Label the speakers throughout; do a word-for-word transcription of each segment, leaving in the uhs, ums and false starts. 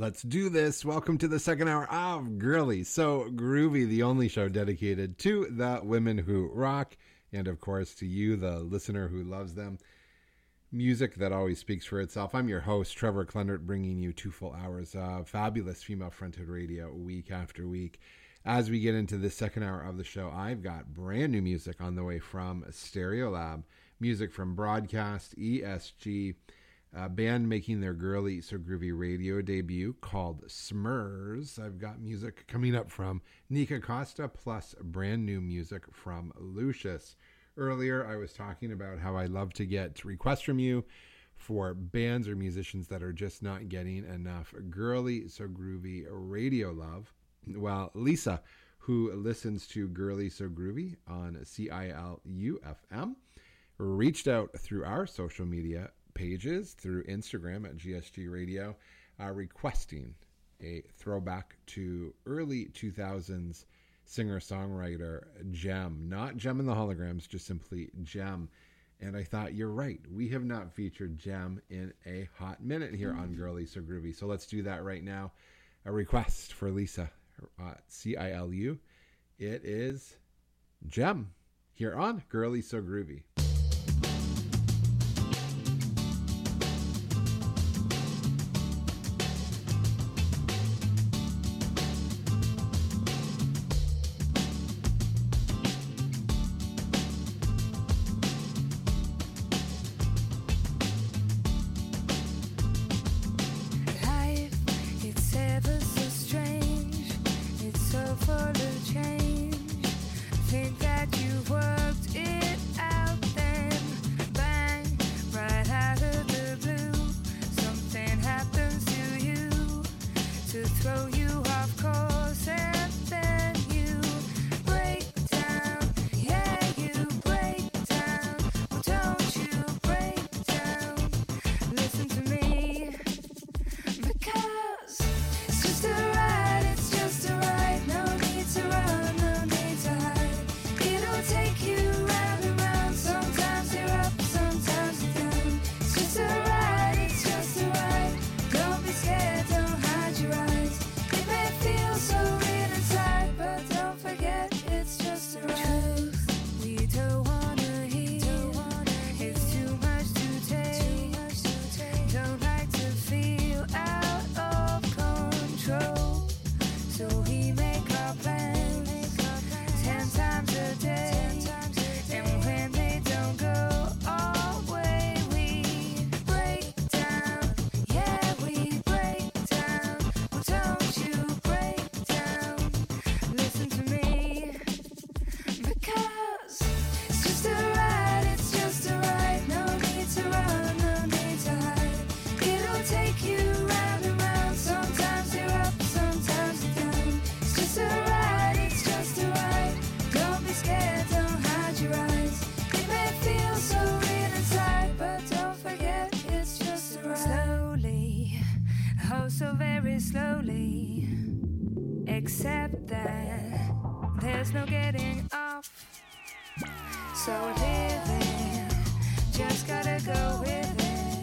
Speaker 1: Let's do this. Welcome to the second hour of Girly So Groovy, the only show dedicated to the women who rock, and of course to you, the listener who loves them. Music that always speaks for itself. I'm your host, Trevor Klendert, bringing you two full hours of fabulous female-fronted radio week after week. As we get into the second hour of the show, I've got brand new music on the way from Stereolab, music from Broadcast, E S G, a band making their Girly So Groovy radio debut called Smurs. I've got music coming up from Nika Costa, plus brand new music from Lucius. Earlier, I was talking about how I love to get requests from you for bands or musicians that are just not getting enough Girly So Groovy radio love. Well, Lisa, who listens to Girly So Groovy on C I L U F M, reached out through our social media pages, through Instagram at G S G Radio, uh, requesting a throwback to early two thousands singer-songwriter Jem. Not Jem and the Holograms, just simply Jem. And I thought, you're right, we have not featured Jem in a hot minute here on Girly So Groovy. So let's do that right now. A request for Lisa, uh, C I L U. It is Jem here on Girly So Groovy.
Speaker 2: Think that you've worked it out, then bang, right out of the blue, something happens to you to throw you off course, and then you break down. Yeah, you break down. Well, don't you break down. Listen to me, because it's just a ride, it's just a ride. No need to run, no need to hide. It'll take you round and round. Sometimes you're up, sometimes you're down. It's just a ride, it's just a ride. Don't be scared, don't hide your eyes. It may feel so real inside, but don't forget it's just a ride. Truth we don't wanna hear, it's too much to take. Don't like to feel out of control, so we make our plans ten times a day. And when they don't go our way, we break down. Yeah, we break down. Well, don't you break down. Listen to me, because it's just a ride, it's just a ride. No need to run, no need to hide. It'll take you round and round. Sometimes you're up, sometimes you're down. It's just a ride, it's just a ride. Don't be scared, don't hide your eyes. It may feel so real inside, but don't forget it's just a ride. Slowly, oh so very slowly, accept that there's no getting off. So living, just gotta go with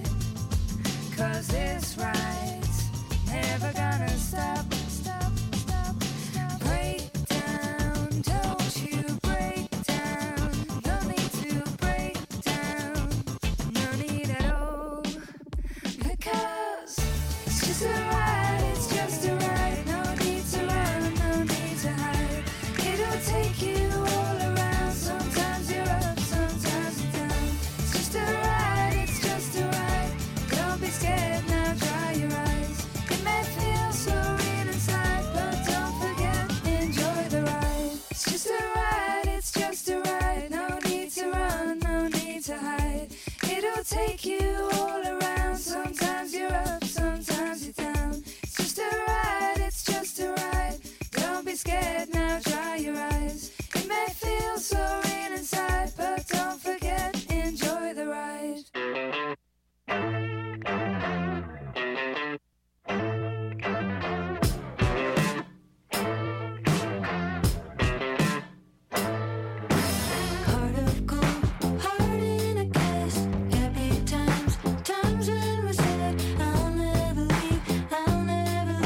Speaker 2: it, 'cause this ride's never gonna stop. Stop, stop, stop. Break down, don't you break down. No need to break down, no need at all, because it's just a ride, it's just a ride. No need to run, no need to hide. It'll take you all around. Sometimes you're up, sometimes you're down. It's just a ride, it's just a ride. Don't be scared, now dry your eyes. It may feel so real inside, but don't forget, enjoy the ride. It's just a ride, it's just a ride. No need to run, no need to hide. It'll take you all around. Sometimes you're up, sometimes you're down. It's just a ride, it's just a ride. Don't be scared, now dry your eyes. It may feel so real inside, but don't forget, enjoy the ride. Heart of gold, heart in a cast. Happy times, times when we said I'll never leave, I'll never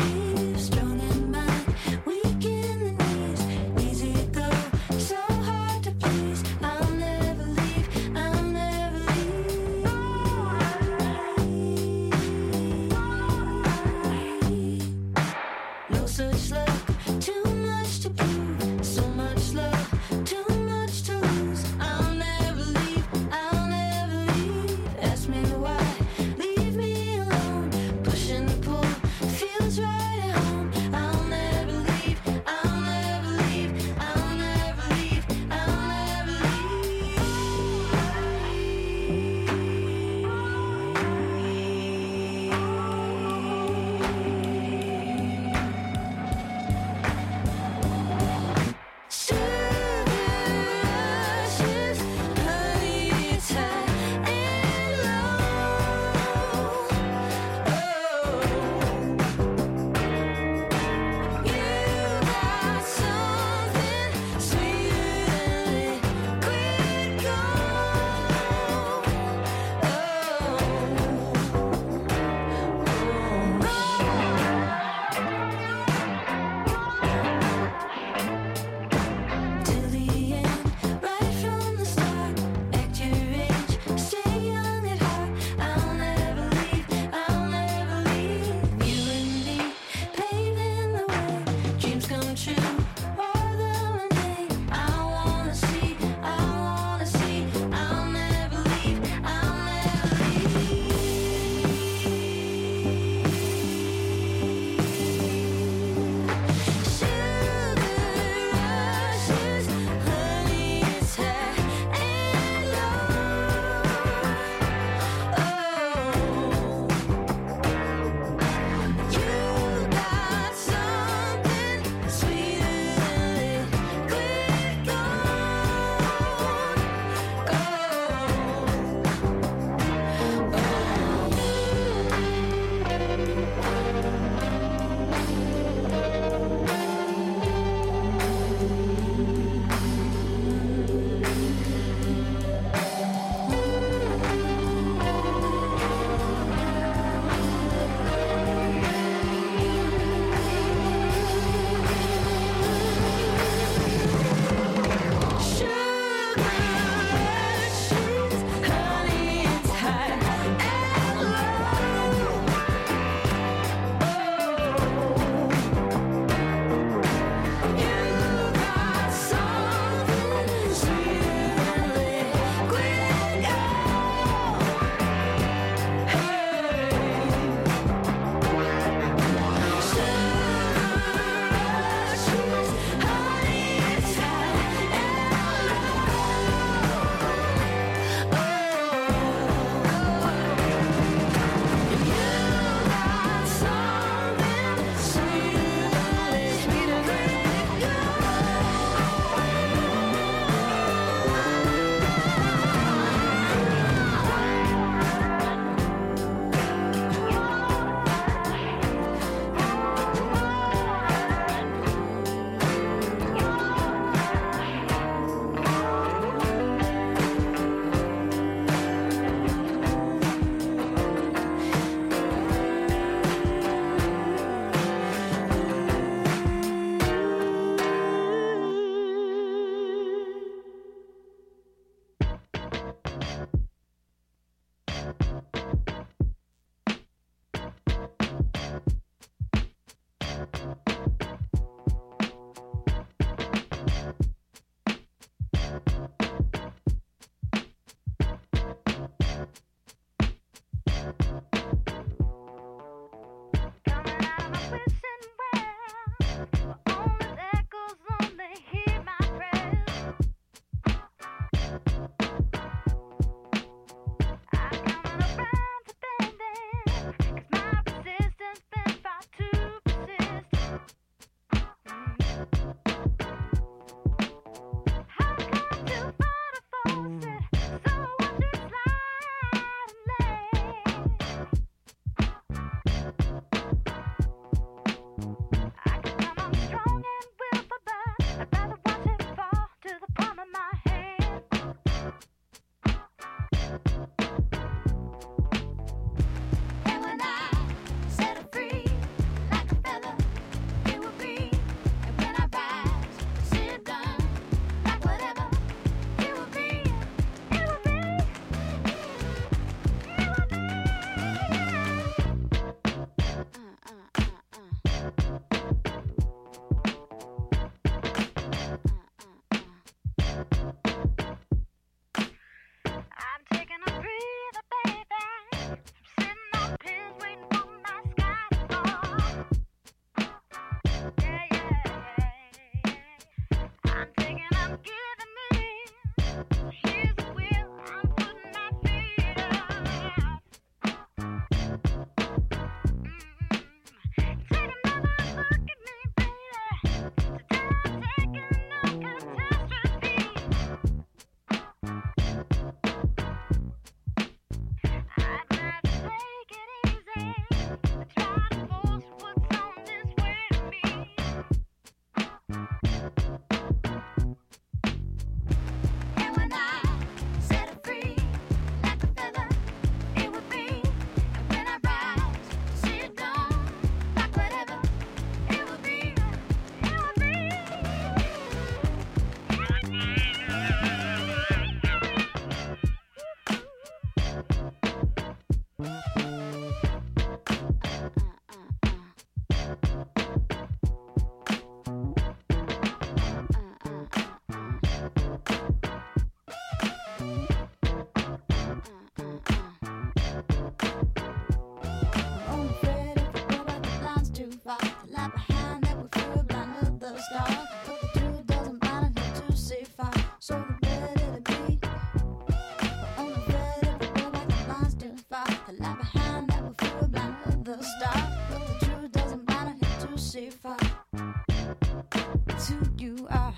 Speaker 2: that's who you are.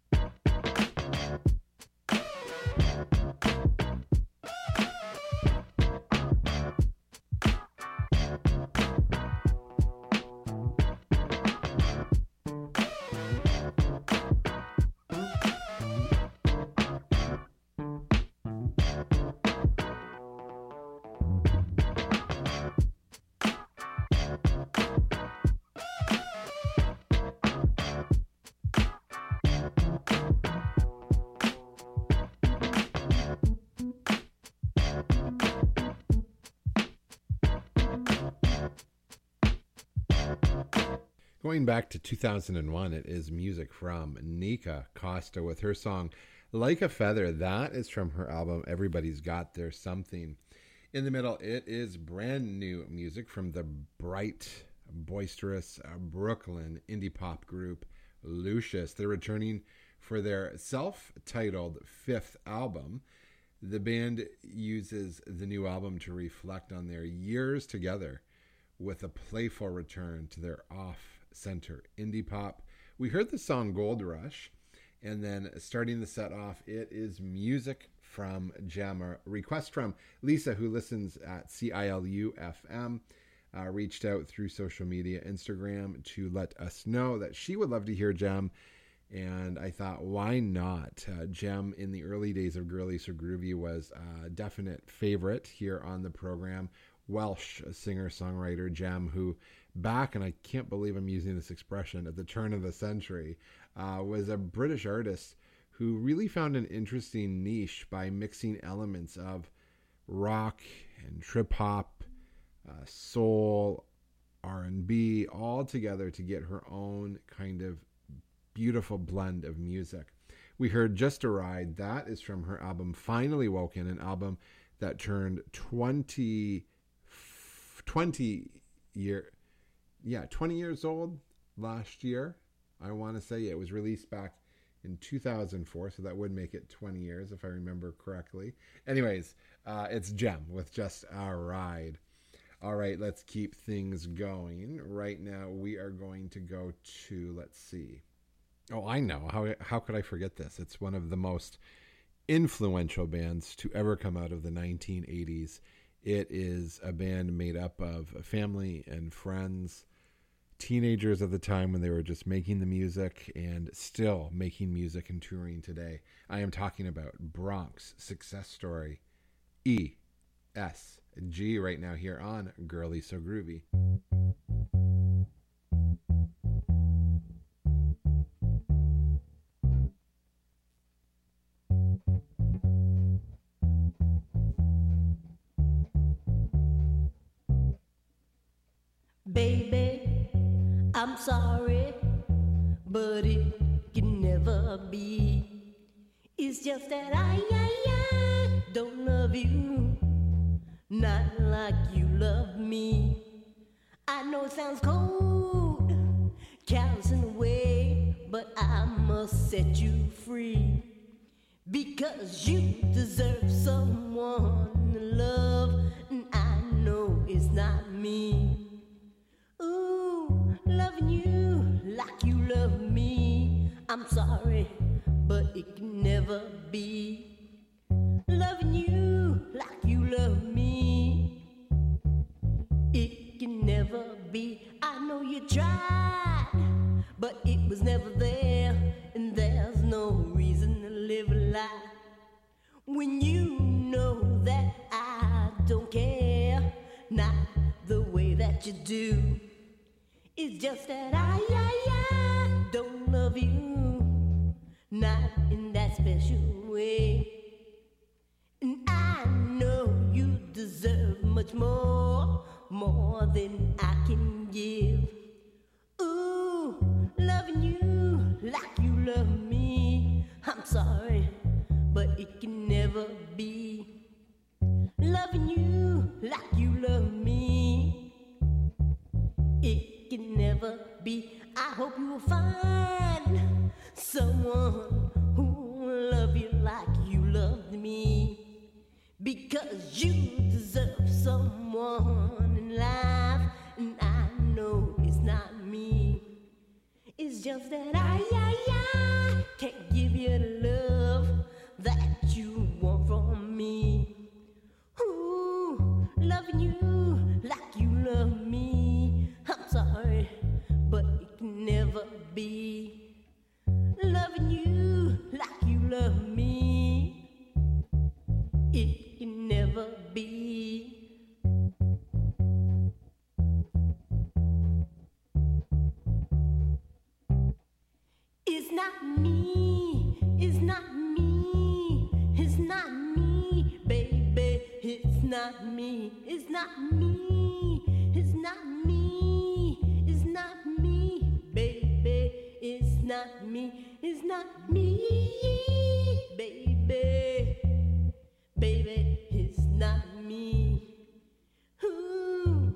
Speaker 1: Going back to two thousand one, it is music from Nika Costa with her song Like a Feather. That is from her album Everybody's Got Their Something. In the middle, it is brand new music from the bright, boisterous uh, Brooklyn indie pop group Lucius. They're returning for their self-titled fifth album. The band uses the new album to reflect on their years together with a playful return to their off-center indie pop. We heard the song Gold Rush, and then starting the set off, it is music from Jammer. Request from Lisa, who listens at C I L U F M, uh, reached out through social media, Instagram, to let us know that she would love to hear Gem. And I thought, why not? Uh, Gem, in the early days of Girly So Groovy, was a definite favorite here on the program. Welsh singer-songwriter Gem, who back, and I can't believe I'm using this expression, at the turn of the century, uh, was a British artist who really found an interesting niche by mixing elements of rock and trip-hop, uh, soul, R and B, all together to get her own kind of beautiful blend of music. We heard Just a Ride. That is from her album Finally Woken, an album that turned twenty... twenty year yeah twenty years old last year. I want to say it was released back in two thousand four, so that would make it twenty years if I remember correctly. Anyways, uh, it's Gem with Just a Ride. All right, let's keep things going. Right now we are going to go to, let's see. Oh, I know. How how could I forget this? It's one of the most influential bands to ever come out of the nineteen eighties. It is a band made up of family and friends, teenagers at the time when they were just making the music and still making music and touring today. I am talking about Bronx Success Story, E S G, right now here on Girly So Groovy.
Speaker 3: Baby, I'm sorry, but it can never be. It's just that I, I, I don't love you, not like you love me. I know it sounds cold, callous in a way, but I must set you free. Because you deserve someone to love, and I know it's not me. Ooh, loving you like you love me. I'm sorry, but it can never be. Loving you like you love me, it can never be. I know you tried, but it was never there. And there's no reason to live a lie when you know that I don't care, not the way that you do. It's just that I, I, I don't love you, not in that special way. And I know you deserve much more, more than I can give. Ooh, loving you like you love me, I'm sorry, but it can never be. Loving you like you love me, it can never be. I hope you will find someone who will love you like you loved me, because you deserve someone in life, and I know it's not me. It's It's just that I, I, I can't give you the love that you want from me. Ooh, loving you like you love me. I'm sorry, but it can never be. Loving you like you love me. It can never be. It's not me, it's not me, it's not me, baby. It's not me, it's not me, it's not me, it's not me, baby. It's not me, it's not me, baby. Baby, it's not me. Ooh.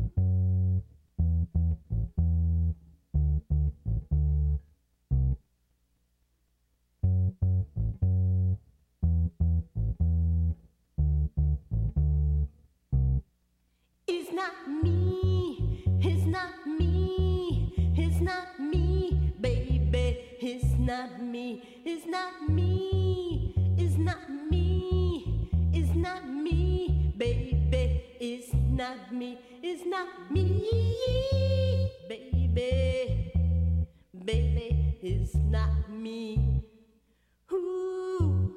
Speaker 3: It's not me, it's not me, it's not me, baby. It's not me, it's not me, it's not me, it's not me, baby. It's not me, it's not me, baby. Baby, it's not me. Ooh.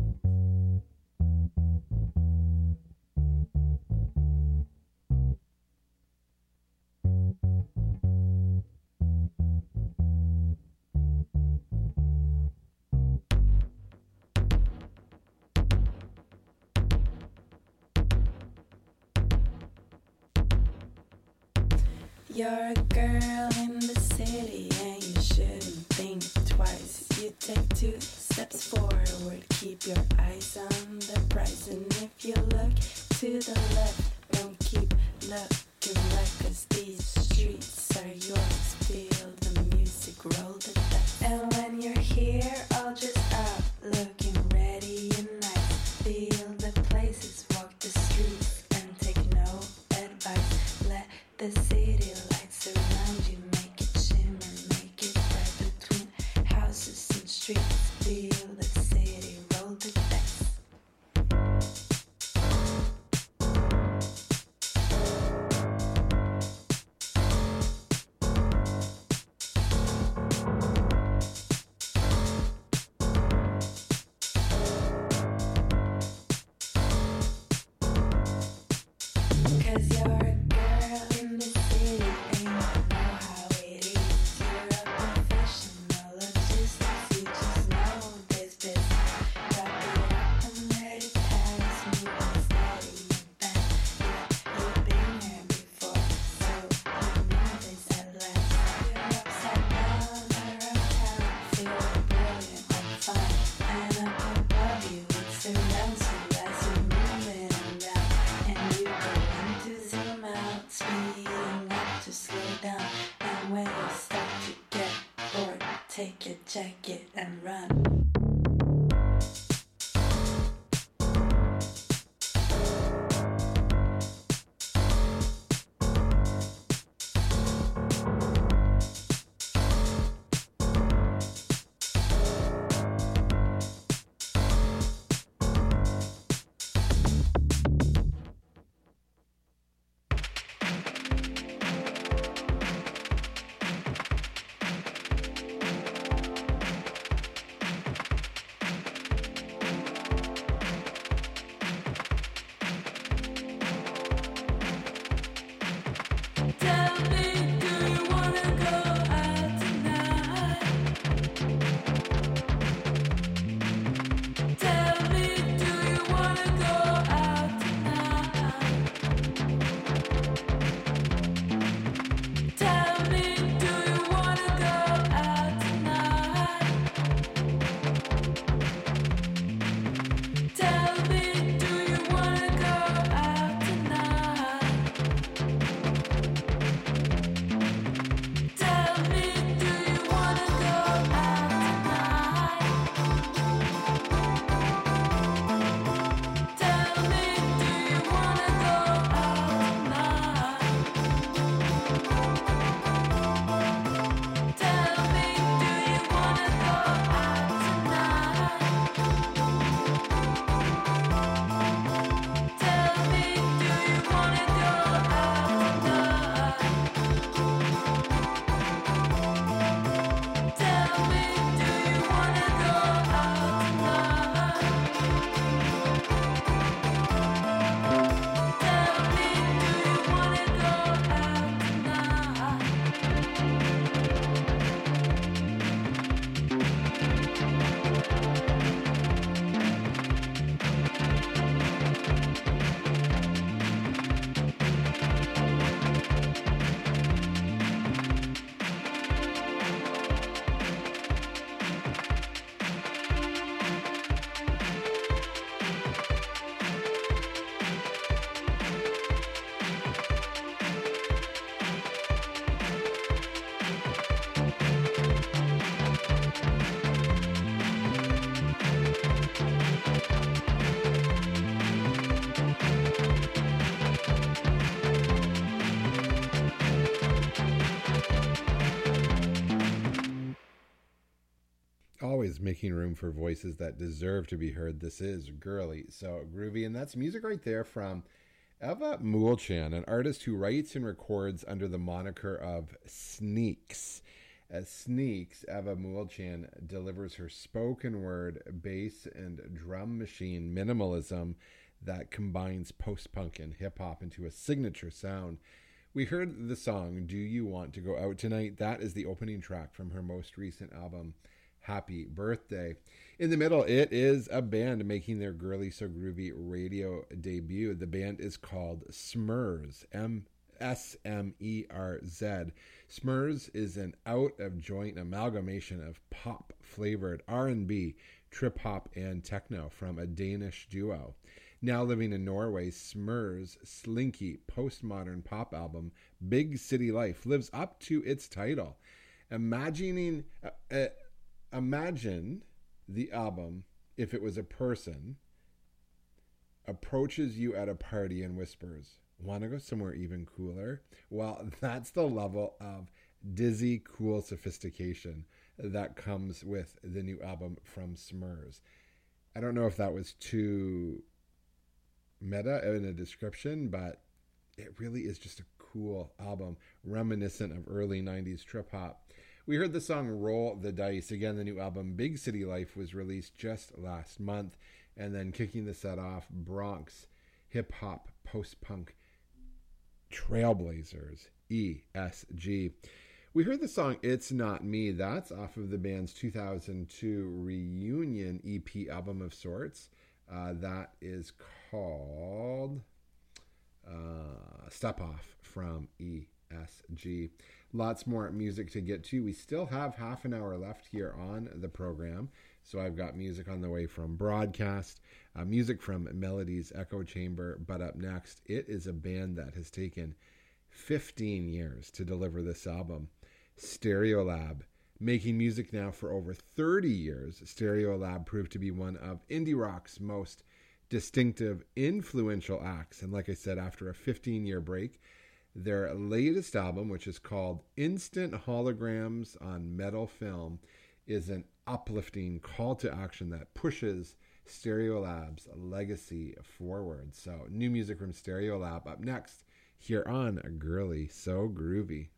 Speaker 4: You're a girl in the city and you shouldn't think twice. You take two steps forward, keep your eyes on the prize. And if you look to the left, don't keep looking right, 'cause these streets are yours. Feel the music, roll the dice. And when you're here, all just out, looking ready and nice. Feel the places, walk the streets, and take no advice. Let the city lights around you, make it shimmer, make it bright between houses and streets. Feel the city, roll the dice. Cause you're a girl in the city and you know how it is. You're a professional logistics, you just know this business. Drop it up and let it pass, moving steady and fast. Yeah, you've been here before, so you know this at last. You're upside down or uptown, feel brilliant and fine. And up above you, it surrounds you as you're moving around. And you go in to zoom out, speeding up to slow down. And when you start to get bored, take your jacket and run.
Speaker 1: always making room for voices that deserve to be heard. This is Girly, So Groovy, and that's music right there from Eva Moolchan, an artist who writes and records under the moniker of Sneaks. As Sneaks, Eva Moolchan delivers her spoken word, bass, and drum machine minimalism that combines post-punk and hip-hop into a signature sound. We heard the song Do You Want to Go Out Tonight? That is the opening track from her most recent album, Happy Birthday. In the middle, it is a band making their Girly So Groovy radio debut. The band is called Smurz, M S M E R Z. Smurz is an out-of-joint amalgamation of pop-flavored R and B, trip-hop, and techno from a Danish duo. Now living in Norway, Smurz' slinky postmodern pop album, Big City Life, lives up to its title. Imagining, uh, uh, imagine the album if it was a person approaches you at a party and whispers, "Want to go somewhere even cooler?" Well, that's the level of dizzy, cool sophistication that comes with the new album from Smurz. I don't know if that was too meta in a description, but it really is just a cool album, reminiscent of early nineties trip hop. We heard the song Roll the Dice. Again, the new album Big City Life was released just last month. And then kicking the set off, Bronx hip hop post-punk Trailblazers, E S G. We heard the song It's Not Me. That's off of the band's two thousand two reunion E P album of sorts. Uh, that is called uh, Step Off from E S G. Lots more music to get to. We still have half an hour left here on the program. So I've got music on the way from Broadcast, uh, music from Melody's Echo Chamber. But up next, it is a band that has taken fifteen years to deliver this album, Stereolab. Making music now for over thirty years, Stereolab proved to be one of indie rock's most distinctive, influential acts. And like I said, after a fifteen-year break, their latest album, which is called Instant Holograms on Metal Film, is an uplifting call to action that pushes Stereolab's legacy forward. So, new music from Stereolab up next here on Girly So Groovy.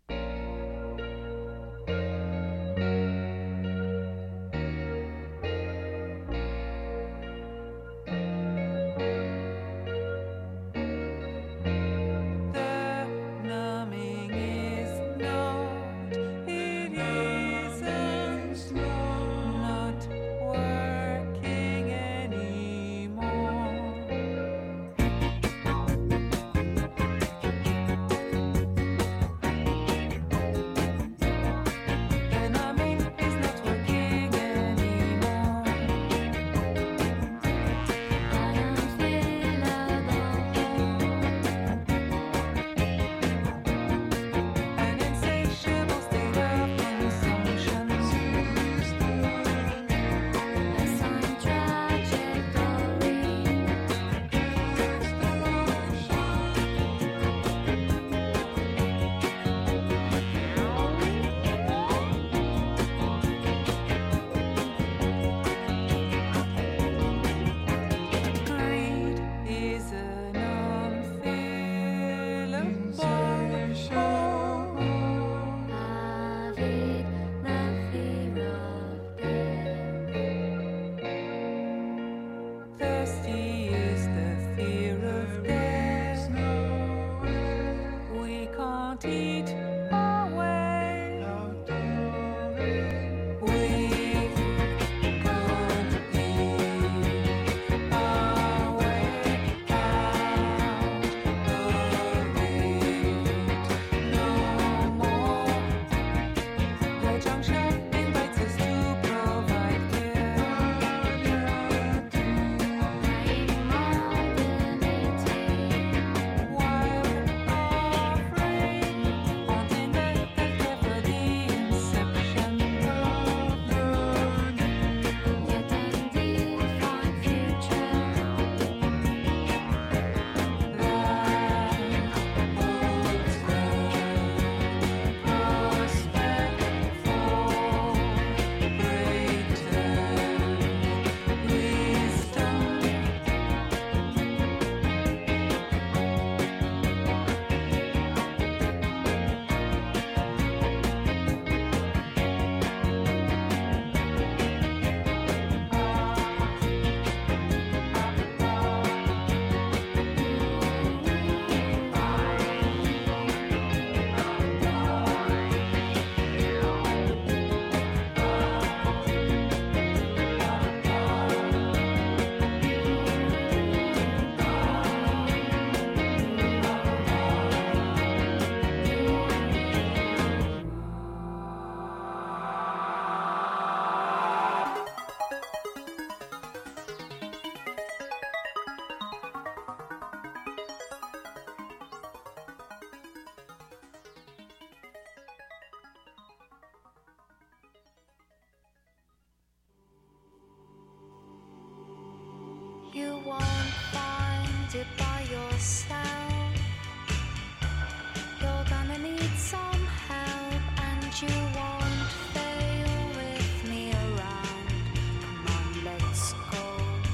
Speaker 2: You won't find it by yourself. You're gonna need some help, and you won't fail with me around. Come on, let's go.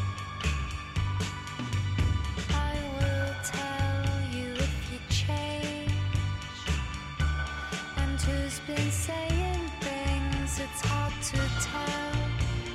Speaker 2: I will tell you if you change, and who's been saying